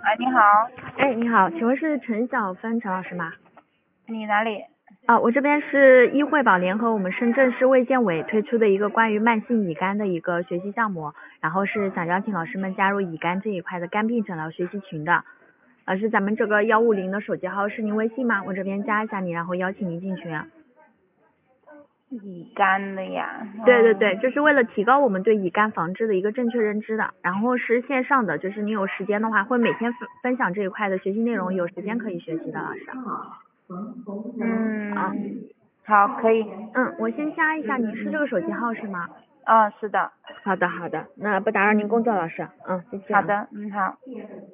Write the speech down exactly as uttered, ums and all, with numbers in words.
哎，你好， 哎，你好，请问是陈小芬陈老师吗？ 你哪里？ 啊，我这边是医惠宝联合我们深圳市卫健委推出的一个关于慢性乙肝的一个学习项目，然后是想邀请老师们加入乙肝这一块的肝病诊疗学习群的。老师，咱们这个幺五零的手机号是您微信吗？我这边加一下你，然后邀请您进群啊。 乙肝的呀？ 对对对，这是为了提高我们对乙肝防治的一个正确认知的，然后是线上的，就是你有时间的话会每天分分享这一块的学习内容，有时间可以学习的，老师。 嗯， 啊， 好，可以。 嗯，我先加一下，你是这个手机号是吗？ 啊，是的。 好的好的，那不打扰您工作，老师。嗯，谢谢、啊。 好的，嗯，好。